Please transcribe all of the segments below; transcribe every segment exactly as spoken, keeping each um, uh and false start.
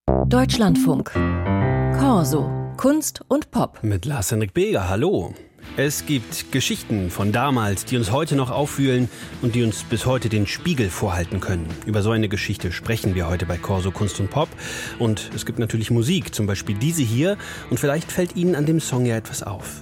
Deutschlandfunk. Corso. Kunst und Pop. Mit Lars-Henrik Beger, hallo. Es gibt Geschichten von damals, die uns heute noch aufwühlen und die uns bis heute den Spiegel vorhalten können. Über so eine Geschichte sprechen wir heute bei Corso Kunst und Pop. Und es gibt natürlich Musik, zum Beispiel diese hier. Und vielleicht fällt Ihnen an dem Song ja etwas auf.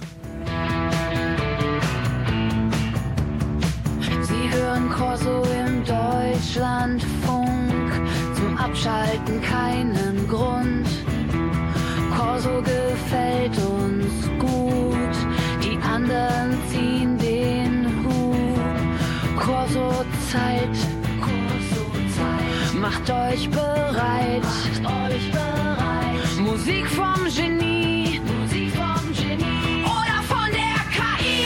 Sie hören Corso im Deutschlandfunk. Zum Abschalten keinen Grund. Corso gefällt uns gut. Die anderen ziehen den Hut. Corso-Zeit, Corso-Zeit. Macht euch bereit, macht euch bereit. Musik vom Genie, Musik vom Genie. Oder von der K I.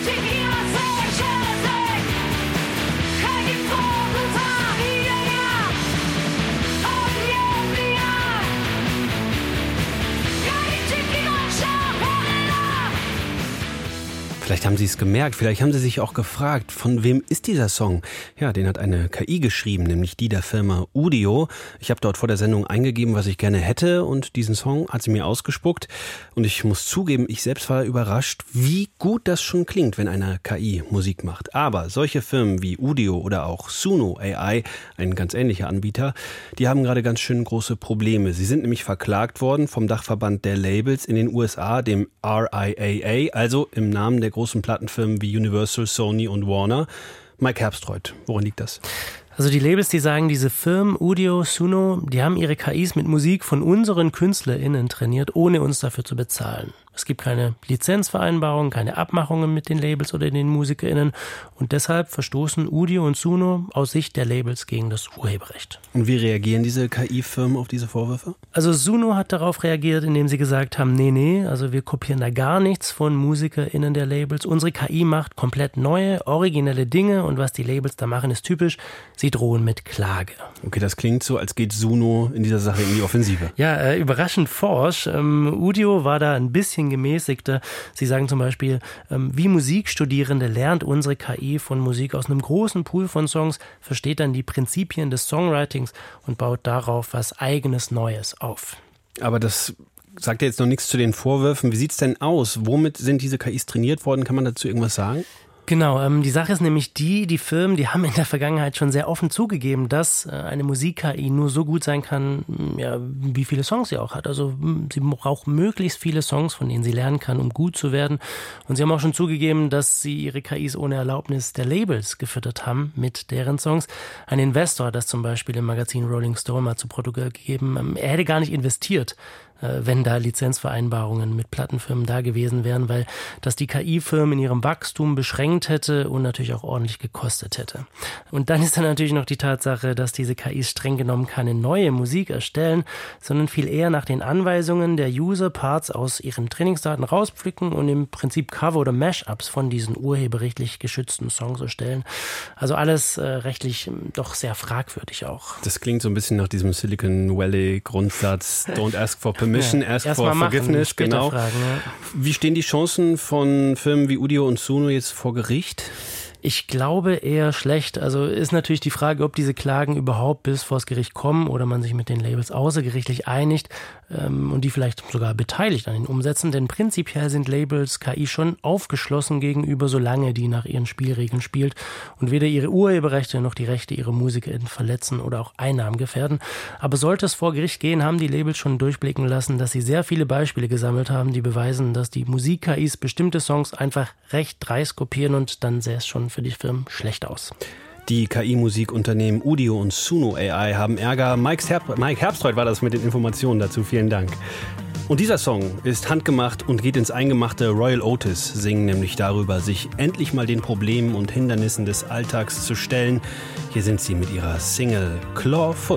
Vielleicht haben Sie es gemerkt, vielleicht haben Sie sich auch gefragt, von wem ist dieser Song? Ja, den hat eine K I geschrieben, nämlich die der Firma Udio. Ich habe dort vor der Sendung eingegeben, was ich gerne hätte, und diesen Song hat sie mir ausgespuckt. Und ich muss zugeben, ich selbst war überrascht, wie gut das schon klingt, wenn eine K I Musik macht. Aber solche Firmen wie Udio oder auch Suno A I, ein ganz ähnlicher Anbieter, die haben gerade ganz schön große Probleme. Sie sind nämlich verklagt worden vom Dachverband der Labels in den U S A, dem R I A A, also im Namen der großen Plattenfirmen wie Universal, Sony und Warner. Mike Herbstreuth, woran liegt das? Also die Labels, die sagen, diese Firmen, Udio, Suno, die haben ihre K Is mit Musik von unseren KünstlerInnen trainiert, ohne uns dafür zu bezahlen. Es gibt keine Lizenzvereinbarungen, keine Abmachungen mit den Labels oder den MusikerInnen und deshalb verstoßen Udio und Suno aus Sicht der Labels gegen das Urheberrecht. Und wie reagieren diese K I-Firmen auf diese Vorwürfe? Also Suno hat darauf reagiert, indem sie gesagt haben, nee, nee, also wir kopieren da gar nichts von MusikerInnen der Labels. Unsere K I macht komplett neue, originelle Dinge und was die Labels da machen, ist typisch. Sie drohen mit Klage. Okay, das klingt so, als geht Suno in dieser Sache in die Offensive. Ja, äh, überraschend forsch. Ähm, Udio war da ein bisschen gemäßigter. Sie sagen zum Beispiel, ähm, wie Musikstudierende lernt unsere K I von Musik aus einem großen Pool von Songs, versteht dann die Prinzipien des Songwritings und baut darauf was Eigenes Neues auf. Aber das sagt ja jetzt noch nichts zu den Vorwürfen. Wie sieht's denn aus? Womit sind diese K Is trainiert worden? Kann man dazu irgendwas sagen? Genau, ähm, die Sache ist nämlich die, die Firmen, die haben in der Vergangenheit schon sehr offen zugegeben, dass äh, eine Musik-K I nur so gut sein kann, ja, wie viele Songs sie auch hat. Also sie braucht möglichst viele Songs, von denen sie lernen kann, um gut zu werden. Und sie haben auch schon zugegeben, dass sie ihre K Is ohne Erlaubnis der Labels gefüttert haben mit deren Songs. Ein Investor hat das zum Beispiel im Magazin Rolling Stone mal zu Protokoll gegeben. Ähm, er hätte gar nicht investiert, wenn da Lizenzvereinbarungen mit Plattenfirmen da gewesen wären, weil das die K I-Firmen in ihrem Wachstum beschränkt hätte und natürlich auch ordentlich gekostet hätte. Und dann ist dann natürlich noch die Tatsache, dass diese K Is streng genommen keine neue Musik erstellen, sondern viel eher nach den Anweisungen der User Parts aus ihren Trainingsdaten rauspflücken und im Prinzip Cover- oder Mashups von diesen urheberrechtlich geschützten Songs erstellen. Also alles äh, rechtlich doch sehr fragwürdig auch. Das klingt so ein bisschen nach diesem Silicon Valley-Grundsatz, don't ask for permission. Mission, ja, ask for forgiveness, genau. Fragen, ja. Wie stehen die Chancen von Firmen wie Udio und Suno jetzt vor Gericht? Ich glaube eher schlecht. Also ist natürlich die Frage, ob diese Klagen überhaupt bis vors Gericht kommen oder man sich mit den Labels außergerichtlich einigt ähm, und die vielleicht sogar beteiligt an den Umsätzen. Denn prinzipiell sind Labels K I schon aufgeschlossen gegenüber, solange die nach ihren Spielregeln spielt und weder ihre Urheberrechte noch die Rechte ihrer MusikerInnen verletzen oder auch Einnahmen gefährden. Aber sollte es vor Gericht gehen, haben die Labels schon durchblicken lassen, dass sie sehr viele Beispiele gesammelt haben, die beweisen, dass die Musik-K Is bestimmte Songs einfach recht dreist kopieren und dann sähe es schon für die Firmen schlecht aus. Die K I-Musikunternehmen Udio und Suno A I haben Ärger. Mike, Herb- Mike Herbstreuth war das mit den Informationen dazu. Vielen Dank. Und dieser Song ist handgemacht und geht ins Eingemachte. Royal Otis singen nämlich darüber, sich endlich mal den Problemen und Hindernissen des Alltags zu stellen. Hier sind sie mit ihrer Single Clawfoot.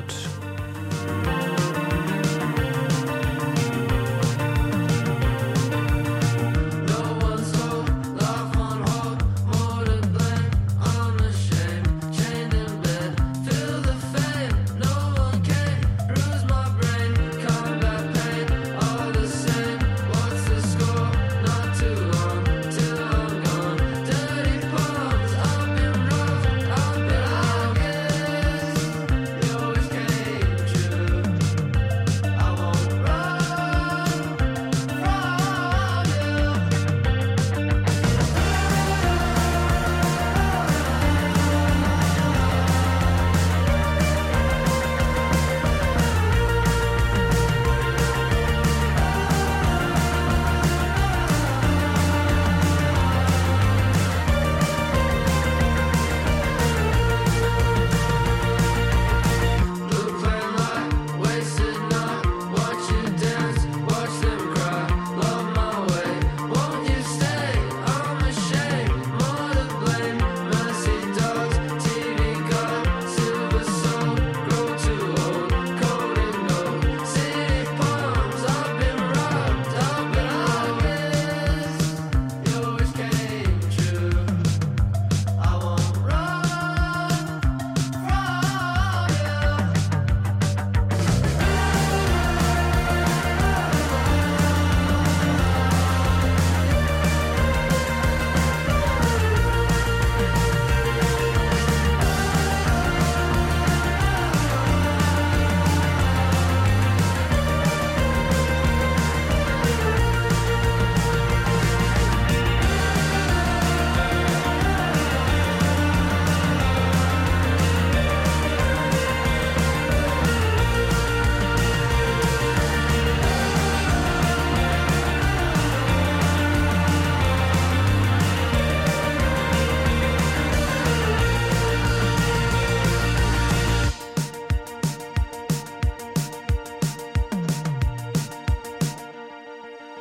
Always came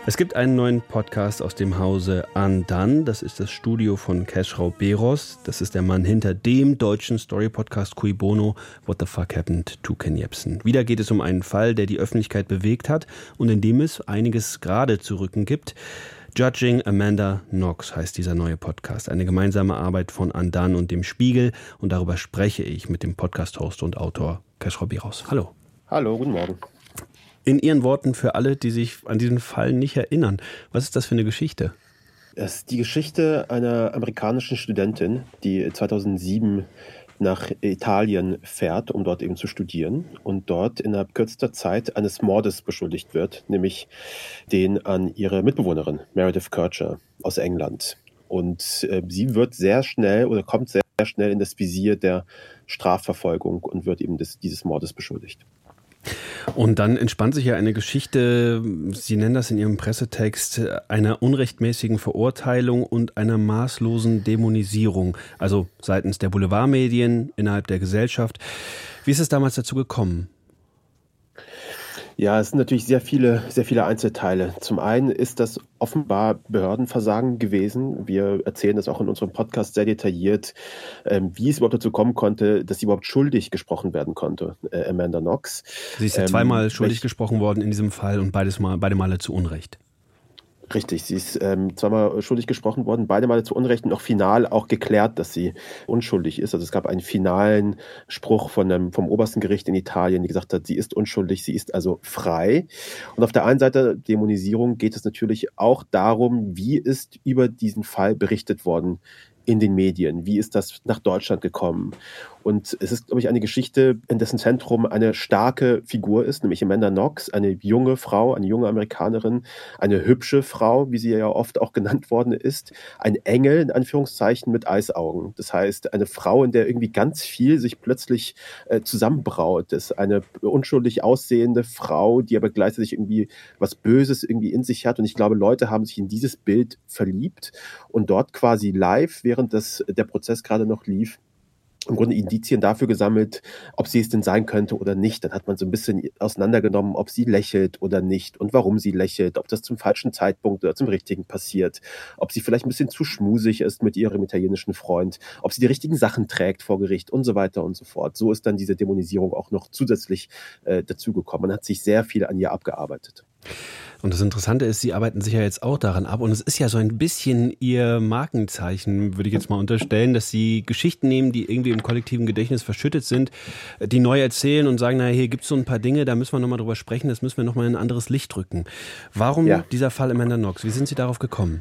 Es gibt einen neuen Podcast aus dem Hause Undone. Das ist das Studio von Keschrau Beros. Das ist der Mann hinter dem deutschen Story-Podcast Cui Bono, What the Fuck Happened to Ken Jebsen. Wieder geht es um einen Fall, der die Öffentlichkeit bewegt hat und in dem es einiges gerade zu rücken gibt. Judging Amanda Knox heißt dieser neue Podcast. Eine gemeinsame Arbeit von Undone und dem Spiegel. Und darüber spreche ich mit dem Podcast-Host und Autor Keschrau Beros. Hallo. Hallo, guten Morgen. In Ihren Worten für alle, die sich an diesen Fall nicht erinnern, was ist das für eine Geschichte? Es ist die Geschichte einer amerikanischen Studentin, die zweitausendsieben nach Italien fährt, um dort eben zu studieren und dort innerhalb kürzester Zeit eines Mordes beschuldigt wird, nämlich den an ihre Mitbewohnerin Meredith Kercher aus England. Und äh, sie wird sehr schnell oder kommt sehr, sehr schnell in das Visier der Strafverfolgung und wird eben des, dieses Mordes beschuldigt. Und dann entspannt sich ja eine Geschichte, Sie nennen das in Ihrem Pressetext, einer unrechtmäßigen Verurteilung und einer maßlosen Dämonisierung, also seitens der Boulevardmedien, innerhalb der Gesellschaft. Wie ist es damals dazu gekommen? Ja, es sind natürlich sehr viele, sehr viele Einzelteile. Zum einen ist das offenbar Behördenversagen gewesen. Wir erzählen das auch in unserem Podcast sehr detailliert, ähm, wie es überhaupt dazu kommen konnte, dass sie überhaupt schuldig gesprochen werden konnte, äh, Amanda Knox. Sie ist ja ähm, zweimal schuldig gesprochen worden in diesem Fall und beides mal, beide Male zu Unrecht. Richtig, sie ist ähm, zweimal schuldig gesprochen worden, beide Male zu Unrecht und auch final auch geklärt, dass sie unschuldig ist. Also es gab einen finalen Spruch von einem, vom obersten Gericht in Italien, die gesagt hat, sie ist unschuldig, sie ist also frei. Und auf der einen Seite Dämonisierung geht es natürlich auch darum, wie ist über diesen Fall berichtet worden in den Medien, wie ist das nach Deutschland gekommen. Und es ist, glaube ich, eine Geschichte, in dessen Zentrum eine starke Figur ist, nämlich Amanda Knox, eine junge Frau, eine junge Amerikanerin, eine hübsche Frau, wie sie ja oft auch genannt worden ist, ein Engel, in Anführungszeichen, mit Eisaugen. Das heißt, eine Frau, in der irgendwie ganz viel sich plötzlich äh, zusammenbraut. Das ist eine unschuldig aussehende Frau, die aber gleichzeitig irgendwie was Böses irgendwie in sich hat. Und ich glaube, Leute haben sich in dieses Bild verliebt und dort quasi live, während das, der Prozess gerade noch lief, im Grunde Indizien dafür gesammelt, ob sie es denn sein könnte oder nicht. Dann hat man so ein bisschen auseinandergenommen, ob sie lächelt oder nicht und warum sie lächelt, ob das zum falschen Zeitpunkt oder zum richtigen passiert, ob sie vielleicht ein bisschen zu schmusig ist mit ihrem italienischen Freund, ob sie die richtigen Sachen trägt vor Gericht und so weiter und so fort. So ist dann diese Dämonisierung auch noch zusätzlich äh, dazugekommen. Man hat sich sehr viel an ihr abgearbeitet. Und das Interessante ist, Sie arbeiten sich ja jetzt auch daran ab und es ist ja so ein bisschen Ihr Markenzeichen, würde ich jetzt mal unterstellen, dass Sie Geschichten nehmen, die irgendwie im kollektiven Gedächtnis verschüttet sind, die neu erzählen und sagen, naja, hier gibt es so ein paar Dinge, da müssen wir nochmal drüber sprechen, das müssen wir nochmal in ein anderes Licht rücken. Warum ja. dieser Fall Amanda Knox? Wie sind Sie darauf gekommen?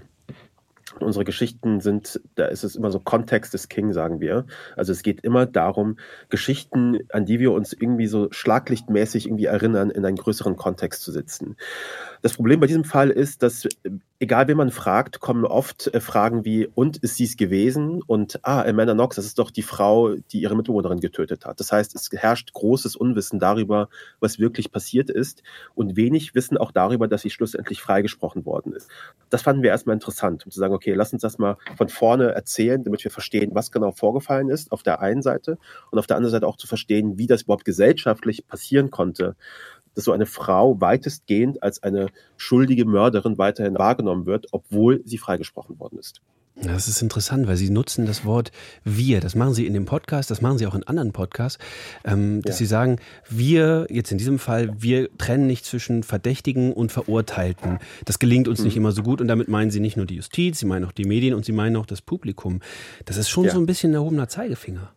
Unsere Geschichten sind, da ist es immer so Kontext ist King, sagen wir. Also es geht immer darum, Geschichten, an die wir uns irgendwie so schlaglichtmäßig irgendwie erinnern, in einen größeren Kontext zu setzen. Das Problem bei diesem Fall ist, dass egal wen man fragt, kommen oft äh, Fragen wie, und ist sie es gewesen? Und ah, Amanda Knox, das ist doch die Frau, die ihre Mitbewohnerin getötet hat. Das heißt, es herrscht großes Unwissen darüber, was wirklich passiert ist und wenig Wissen auch darüber, dass sie schlussendlich freigesprochen worden ist. Das fanden wir erstmal interessant, um zu sagen, okay, lass uns das mal von vorne erzählen, damit wir verstehen, was genau vorgefallen ist, auf der einen Seite und auf der anderen Seite auch zu verstehen, wie das überhaupt gesellschaftlich passieren konnte, dass so eine Frau weitestgehend als eine schuldige Mörderin weiterhin wahrgenommen wird, obwohl sie freigesprochen worden ist. Das ist interessant, weil Sie nutzen das Wort wir. Das machen Sie in dem Podcast, das machen Sie auch in anderen Podcasts, ähm, dass ja. Sie sagen, wir, jetzt in diesem Fall, wir trennen nicht zwischen Verdächtigen und Verurteilten. Das gelingt uns mhm. nicht immer so gut und damit meinen Sie nicht nur die Justiz, Sie meinen auch die Medien und Sie meinen auch das Publikum. Das ist schon ja. so ein bisschen ein erhobener Zeigefinger.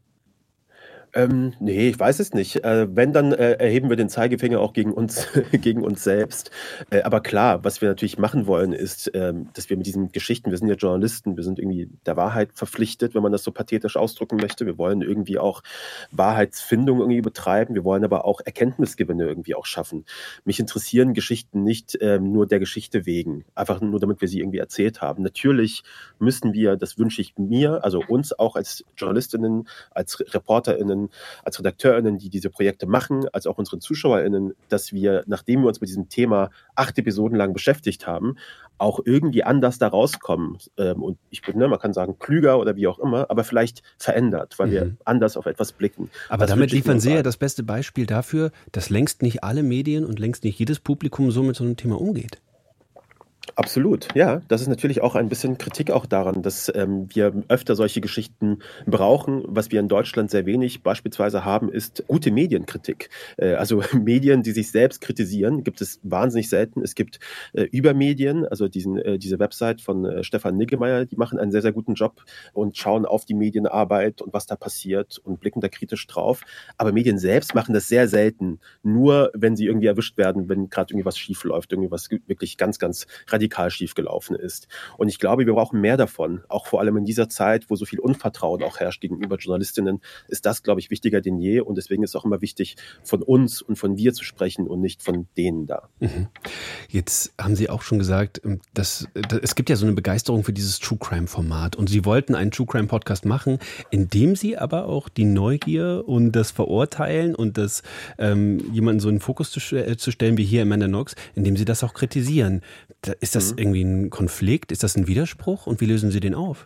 Ähm, nee, ich weiß es nicht. Äh, wenn, dann äh, erheben wir den Zeigefinger auch gegen uns, gegen uns selbst. Äh, aber klar, was wir natürlich machen wollen, ist, ähm, dass wir mit diesen Geschichten, wir sind ja Journalisten, wir sind irgendwie der Wahrheit verpflichtet, wenn man das so pathetisch ausdrücken möchte. Wir wollen irgendwie auch Wahrheitsfindung irgendwie betreiben. Wir wollen aber auch Erkenntnisgewinne irgendwie auch schaffen. Mich interessieren Geschichten nicht ähm, nur der Geschichte wegen, einfach nur damit wir sie irgendwie erzählt haben. Natürlich müssen wir, das wünsche ich mir, also uns auch als JournalistInnen, als ReporterInnen, als RedakteurInnen, die diese Projekte machen, als auch unseren ZuschauerInnen, dass wir, nachdem wir uns mit diesem Thema acht Episoden lang beschäftigt haben, auch irgendwie anders da rauskommen. Und ich bin, ne, man kann sagen, klüger oder wie auch immer, aber vielleicht verändert, weil mhm. wir anders auf etwas blicken. Aber das damit liefern Sie ja das beste Beispiel dafür, dass längst nicht alle Medien und längst nicht jedes Publikum so mit so einem Thema umgeht. Absolut, ja. Das ist natürlich auch ein bisschen Kritik auch daran, dass ähm, wir öfter solche Geschichten brauchen. Was wir in Deutschland sehr wenig beispielsweise haben, ist gute Medienkritik. Äh, also Medien, die sich selbst kritisieren, gibt es wahnsinnig selten. Es gibt äh, Übermedien, also diesen, äh, diese Website von äh, Stefan Niggemeier, die machen einen sehr, sehr guten Job und schauen auf die Medienarbeit und was da passiert und blicken da kritisch drauf. Aber Medien selbst machen das sehr selten, nur wenn sie irgendwie erwischt werden, wenn gerade irgendwie was schief läuft, irgendwie was wirklich ganz, ganz radikal schief gelaufen ist. Und ich glaube, wir brauchen mehr davon. Auch vor allem in dieser Zeit, wo so viel Unvertrauen auch herrscht gegenüber Journalistinnen, ist das, glaube ich, wichtiger denn je. Und deswegen ist es auch immer wichtig, von uns und von wir zu sprechen und nicht von denen da. Mhm. Jetzt haben Sie auch schon gesagt, dass, dass es gibt ja so eine Begeisterung für dieses True Crime Format. Und Sie wollten einen True Crime Podcast machen, in dem Sie aber auch die Neugier und das Verurteilen und das ähm, jemanden so in den Fokus zu, zu stellen wie hier Amanda Knox, indem Sie das auch kritisieren. Ist das irgendwie ein Konflikt? Ist das ein Widerspruch? Und wie lösen Sie den auf?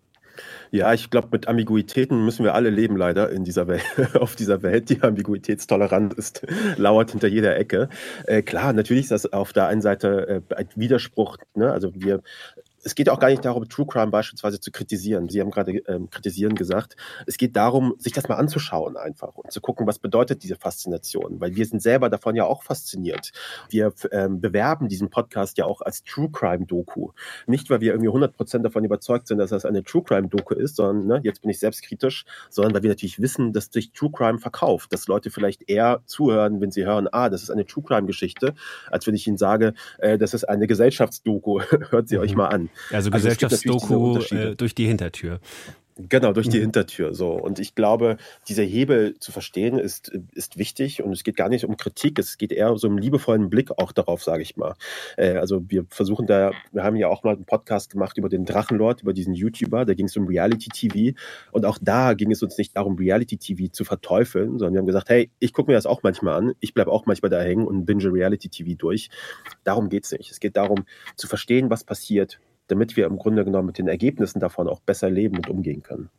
Ja, ich glaube, mit Ambiguitäten müssen wir alle leben, leider, in dieser Welt, auf dieser Welt. Die Ambiguitätstoleranz ist, lauert hinter jeder Ecke. Äh, klar, natürlich ist das auf der einen Seite äh, ein Widerspruch, ne? Also wir Es geht auch gar nicht darum, True Crime beispielsweise zu kritisieren. Sie haben gerade ähm, kritisieren gesagt. Es geht darum, sich das mal anzuschauen einfach und zu gucken, was bedeutet diese Faszination. Weil wir sind selber davon ja auch fasziniert. Wir ähm, bewerben diesen Podcast ja auch als True Crime Doku. Nicht, weil wir irgendwie hundert Prozent davon überzeugt sind, dass das eine True Crime Doku ist, sondern, ne, jetzt bin ich selbstkritisch, sondern weil wir natürlich wissen, dass sich True Crime verkauft. Dass Leute vielleicht eher zuhören, wenn sie hören, ah, das ist eine True Crime Geschichte, als wenn ich ihnen sage, äh, das ist eine Gesellschaftsdoku. Hört sie mhm. euch mal an. Also, also Gesellschaftsdoku äh, durch die Hintertür. Genau, durch die Hintertür. So. Und ich glaube, dieser Hebel zu verstehen ist, ist wichtig. Und es geht gar nicht um Kritik, es geht eher um so einen liebevollen Blick auch darauf, sage ich mal. Äh, also wir versuchen da, wir haben ja auch mal einen Podcast gemacht über den Drachenlord, über diesen YouTuber, da ging es um Reality-T V. Und auch da ging es uns nicht darum, Reality-T V zu verteufeln, sondern wir haben gesagt, hey, ich gucke mir das auch manchmal an, ich bleibe auch manchmal da hängen und binge Reality-T V durch. Darum geht es nicht. Es geht darum, zu verstehen, was passiert, damit wir im Grunde genommen mit den Ergebnissen davon auch besser leben und umgehen können.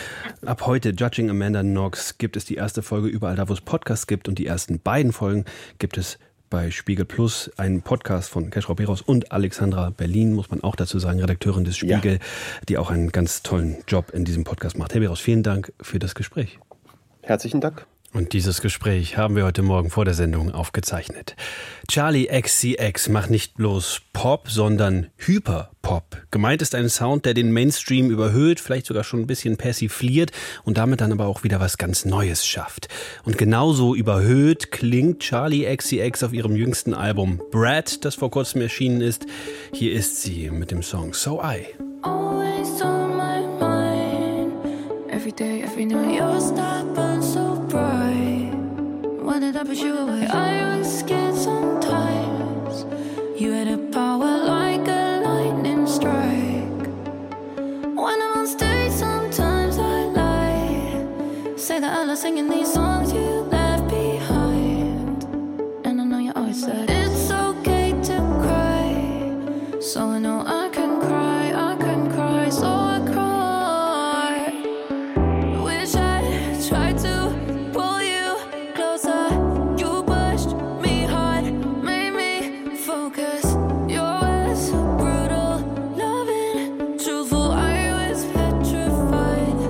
Ab heute, Judging Amanda Knox, gibt es die erste Folge überall da, wo es Podcasts gibt. Und die ersten beiden Folgen gibt es bei Spiegel Plus, einen Podcast von Keschrau Beros und Alexandra Berlin, muss man auch dazu sagen, Redakteurin des Spiegel, ja, die auch einen ganz tollen Job in diesem Podcast macht. Herr Beros, vielen Dank für das Gespräch. Herzlichen Dank. Und dieses Gespräch haben wir heute Morgen vor der Sendung aufgezeichnet. Charli X C X macht nicht bloß Pop, sondern Hyperpop. Gemeint ist ein Sound, der den Mainstream überhöht, vielleicht sogar schon ein bisschen persifliert und damit dann aber auch wieder was ganz Neues schafft. Und genauso überhöht klingt Charli X C X auf ihrem jüngsten Album Brad, das vor kurzem erschienen ist. Hier ist sie mit dem Song So I. Always on my mind. Every day, every night, you're stopping so bright. Why did I push you away? I was scared sometimes. You had a power like a lightning strike. When I'm on stage, sometimes I lie. Say that I love singing these songs you left behind. And I know you always said it's okay to cry. So I know I can cry, I can cry, so I cry. Wish I tried to pull you closer. You pushed me hard, made me focus. Your words so brutal, loving, truthful. I was petrified.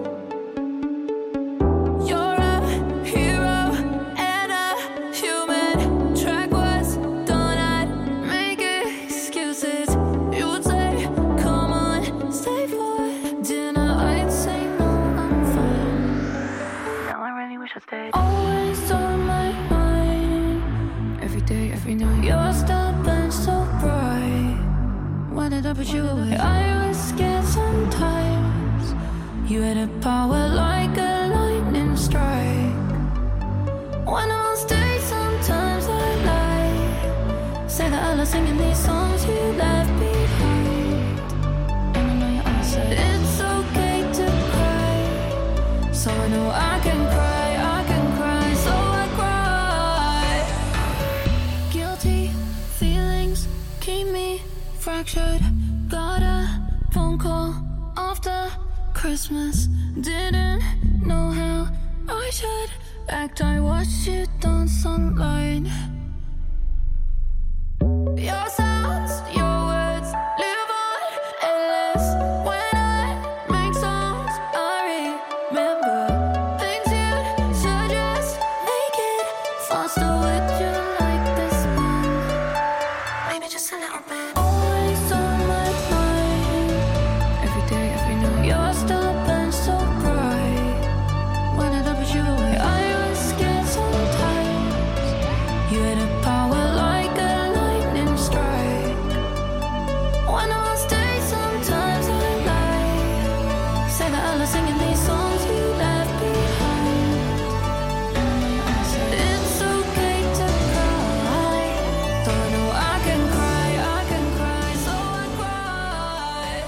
You're a hero and a human. Track was done, I'd make excuses. You would say, come on, stay for dinner. I'd say, no, I'm fine. Now I really wish I stayed. Always on my mind. Every day, every night. You're stubborn, so bright. Why did I put you away? I was scared sometimes. You had a power like a lightning strike. When I'm on stage, sometimes I lie. Say that I love singing these songs you left behind. And I know you always said it's okay to cry. So I know I can cry, I can cry, so I cry. Guilty feelings keep me fractured. Got a phone call after Christmas. Didn't know how I should act. I watched you dance online. Your sounds, your words. Unlimited power like a lightning strike. One of those days, sometimes I lie. Say that I love singing these songs you left behind. It's okay to cry. So I know I can cry, I can cry, so I cry.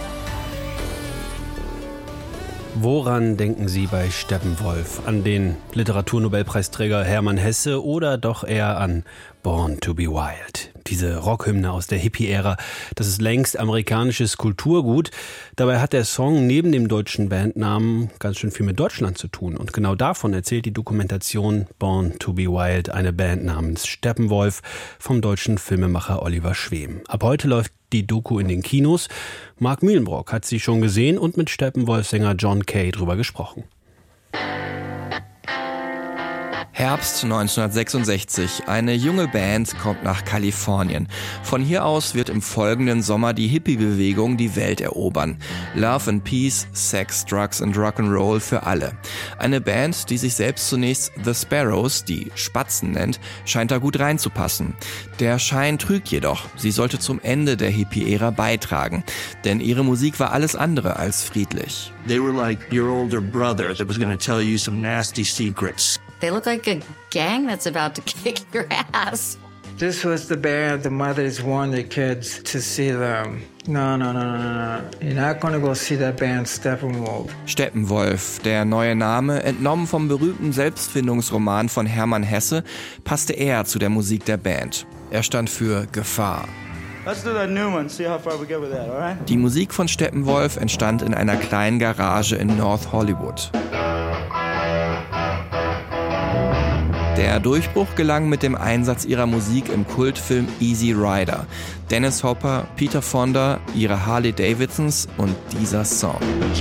Woran denken Sie bei Steppenwolf? An den Literaturnobelpreisträger Hermann Hesse oder doch eher an Born to be Wild? Diese Rockhymne aus der Hippie-Ära, das ist längst amerikanisches Kulturgut. Dabei hat der Song neben dem deutschen Bandnamen ganz schön viel mit Deutschland zu tun. Und genau davon erzählt die Dokumentation Born to be Wild, eine Band namens Steppenwolf vom deutschen Filmemacher Oliver Schwem. Ab heute läuft die Doku in den Kinos. Mark Mühlenbrock hat sie schon gesehen und mit Steppenwolf-Sänger John Kay drüber gesprochen. Herbst neunzehnhundertsechsundsechzig. Eine junge Band kommt nach Kalifornien. Von hier aus wird im folgenden Sommer die Hippie-Bewegung die Welt erobern. Love and Peace, Sex, Drugs and Rock'n'Roll für alle. Eine Band, die sich selbst zunächst The Sparrows, die Spatzen nennt, scheint da gut reinzupassen. Der Schein trügt jedoch. Sie sollte zum Ende der Hippie-Ära beitragen. Denn ihre Musik war alles andere als friedlich. They were like your older brother that was going to tell you some nasty secrets. They look like a gang that's about to kick your ass. This was the band the mothers warned their kids to see them. No, no, no, no, no. You're not going to go see that band Steppenwolf. Steppenwolf, der neue Name, entnommen vom berühmten Selbstfindungsroman von Hermann Hesse, passte eher zu der Musik der Band. Er stand für Gefahr. Let's do that new one. See how far we get with that, all right? Die Musik von Steppenwolf entstand in einer kleinen Garage in North Hollywood. Der Durchbruch gelang mit dem Einsatz ihrer Musik im Kultfilm Easy Rider. Dennis Hopper, Peter Fonda, ihre Harley Davidsons und dieser Song.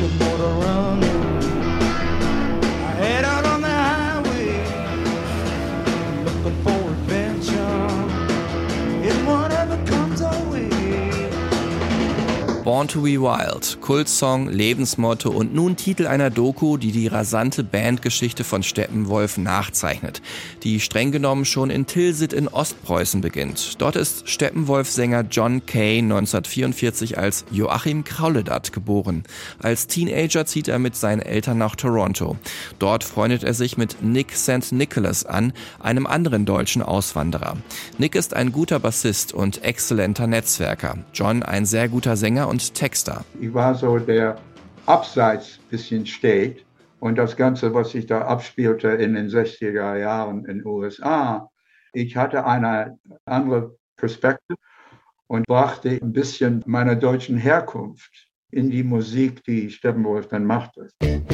Born to be Wild, Kultsong, Lebensmotto und nun Titel einer Doku, die die rasante Bandgeschichte von Steppenwolf nachzeichnet, die streng genommen schon in Tilsit in Ostpreußen beginnt. Dort ist Steppenwolf-Sänger John Kay neunzehnhundertvierundvierzig als Joachim Krauledat geboren. Als Teenager zieht er mit seinen Eltern nach Toronto. Dort freundet er sich mit Nick Sankt Nicholas an, einem anderen deutschen Auswanderer. Nick ist ein guter Bassist und exzellenter Netzwerker. John ein sehr guter Sänger und Texter. Ich war so der abseits bisschen steht und das Ganze, was sich da abspielte in den sechziger Jahren in den U S A, ich hatte eine andere Perspektive und brachte ein bisschen meiner deutschen Herkunft in die Musik, die Steppenwolf dann machte.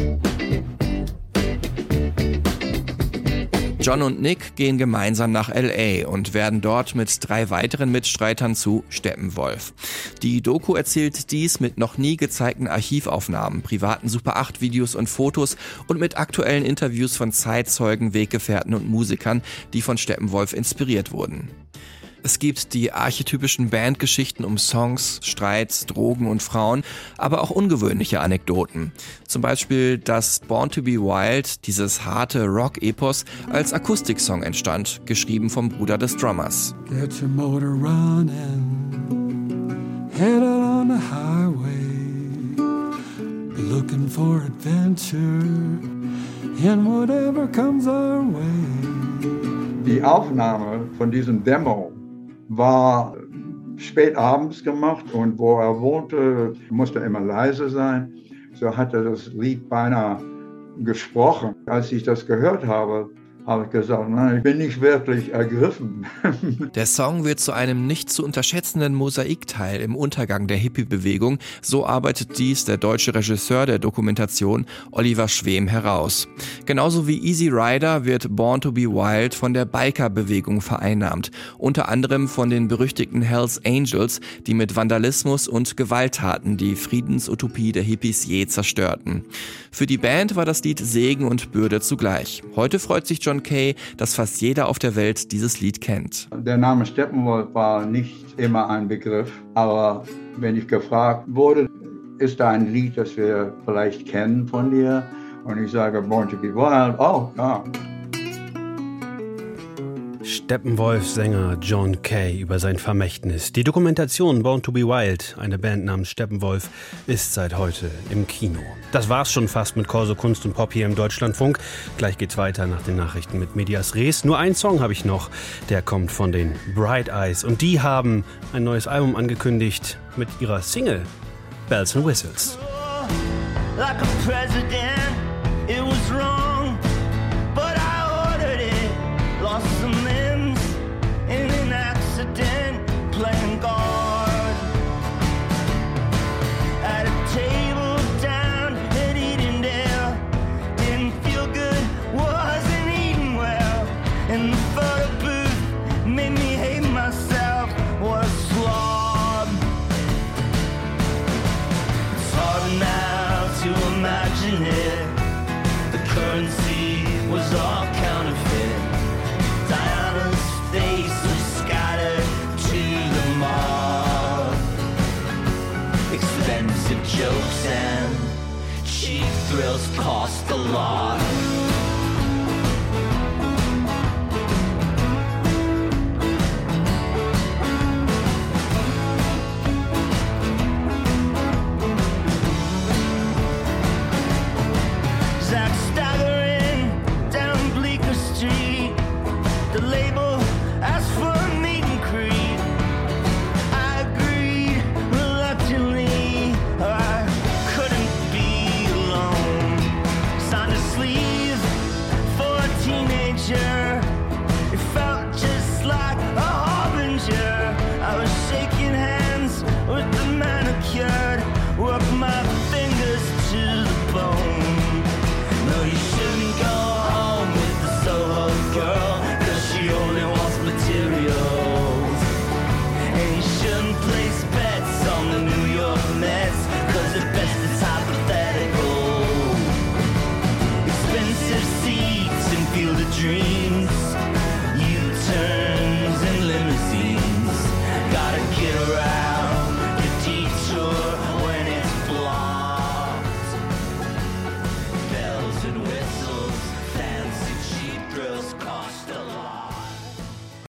John und Nick gehen gemeinsam nach L A und werden dort mit drei weiteren Mitstreitern zu Steppenwolf. Die Doku erzählt dies mit noch nie gezeigten Archivaufnahmen, privaten Super acht Videos und Fotos und mit aktuellen Interviews von Zeitzeugen, Weggefährten und Musikern, die von Steppenwolf inspiriert wurden. Es gibt die archetypischen Bandgeschichten um Songs, Streits, Drogen und Frauen, aber auch ungewöhnliche Anekdoten. Zum Beispiel, dass Born to be Wild, dieses harte Rock-Epos, als Akustiksong entstand, geschrieben vom Bruder des Drummers. Get your motor running, head out on the highway, looking for adventure, and whatever comes our way. Die Aufnahme von diesem Demo war spät abends gemacht und wo er wohnte, musste er immer leise sein. So hat er das Lied beinahe gesprochen. Als ich das gehört habe, habe ich gesagt, nein, ich bin nicht wirklich ergriffen. Der Song wird zu einem nicht zu unterschätzenden Mosaikteil im Untergang der Hippie-Bewegung. So arbeitet dies der deutsche Regisseur der Dokumentation Oliver Schwem heraus. Genauso wie Easy Rider wird Born to be Wild von der Biker-Bewegung vereinnahmt. Unter anderem von den berüchtigten Hells Angels, die mit Vandalismus und Gewalttaten die Friedensutopie der Hippies je zerstörten. Für die Band war das Lied Segen und Bürde zugleich. Heute freut sich John Kay, dass fast jeder auf der Welt dieses Lied kennt. Der Name Steppenwolf war nicht immer ein Begriff, aber wenn ich gefragt wurde, ist da ein Lied, das wir vielleicht kennen von dir? Und ich sage Born to be Wild, oh ja. Steppenwolf-Sänger John Kay über sein Vermächtnis. Die Dokumentation Born to be Wild, eine Band namens Steppenwolf, ist seit heute im Kino. Das war's schon fast mit Corso Kunst und Pop hier im Deutschlandfunk. Gleich geht's weiter nach den Nachrichten mit Medias Res. Nur einen Song habe ich noch, der kommt von den Bright Eyes. Und die haben ein neues Album angekündigt mit ihrer Single Bells and Whistles. Like a president, it was wrong, but I ordered it. Lost some limbs in an accident, playing guard at a table down at Edendale. Didn't feel good, wasn't eating well, and the photo booth made me hate myself. What a slob. It's hard now to imagine it. The currency was all counterfeit. Diana's face was scattered to the mob. Expensive jokes and cheap thrills cost a lot.